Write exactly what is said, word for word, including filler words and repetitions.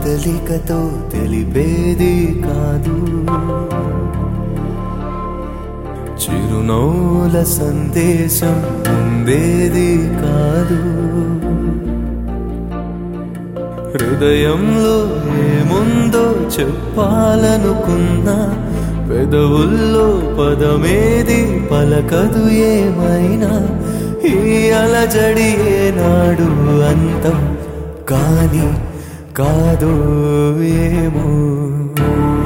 కదలికతో తెలిపేది కాదు, చిరునవ్వుల సందేశం పొందేది కాదు. హృదయంలో ఏముందో చెప్పాలనుకున్నా పెదవుల్లో పదమేది పలకదు ఏమైనా. ఈ అలజడి ఏనాడు అంతం కాని కాదో ఏమో.